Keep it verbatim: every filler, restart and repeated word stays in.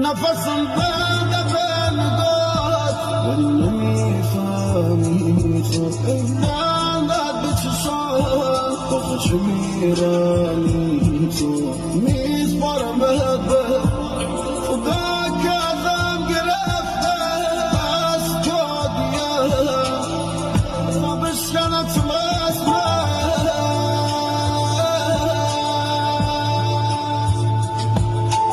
نفسم بند بین داد ولی نمیفهمی تو ای بندت به چشام تو خوش میرمی تو